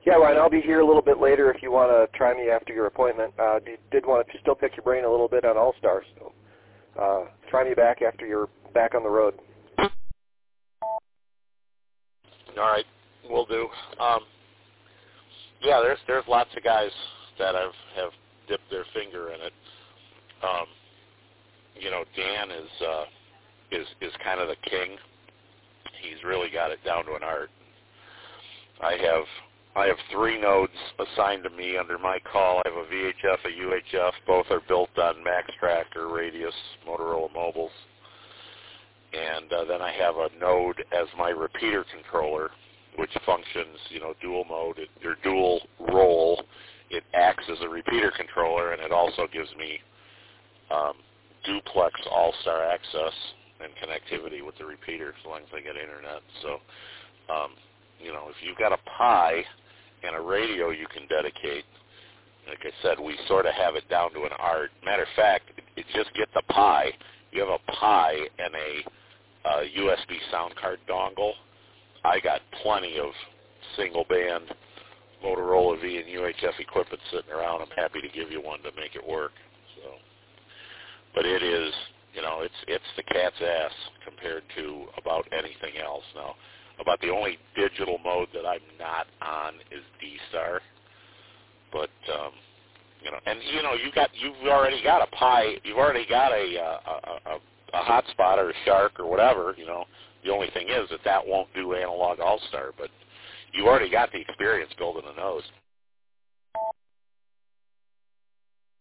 Yeah, Ryan, I'll be here a little bit later if you want to try me after your appointment. Did want to still pick your brain a little bit on All-Star, so try me back after you're back on the road. All right, will do. Yeah, there's lots of guys that have dipped their finger in it. Dan is kind of the king. He's really got it down to an art. I have 3 nodes assigned to me under my call. I have a VHF, a UHF. Both are built on MaxTrack or Radius Motorola mobiles. And then I have a node as my repeater controller, which functions, dual mode or dual role. It acts as a repeater controller, and it also gives me duplex all-star access and connectivity with the repeater as long as I get internet. So, if you've got a Pi and a radio you can dedicate, like I said, we sort of have it down to an art. Matter of fact, just get the Pi. You have a Pi and a USB sound card dongle. I got plenty of single-band Motorola V and UHF equipment sitting around. I'm happy to give you one to make it work. So, but it is, it's the cat's ass compared to about anything else. Now, about the only digital mode that I'm not on is D-Star. But you've already got a Pi, you've already got a hotspot or a Shark or whatever. The only thing is that won't do analog all-star, but you already got the experience building a node.